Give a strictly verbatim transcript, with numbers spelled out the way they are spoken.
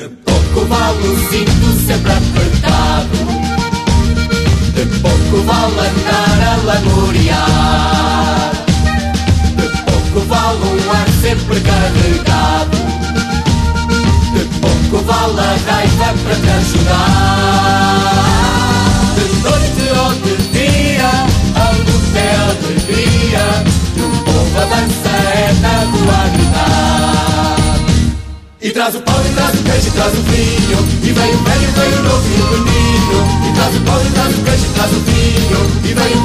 De pouco vale o cinto sempre apertado, de pouco vale andar a lamuriar, de pouco vale um ar sempre carregado, de pouco vale a raiva para te ajudar. De noite ou de dia, a luta é alegria, e o povo avança é na rua a gritar. E traz o pão, e traz o queijo, e traz o vinho, e vem o velho, vem o novo e o menino. E traz o pão, e traz o queijo, e traz o vinho, e vem o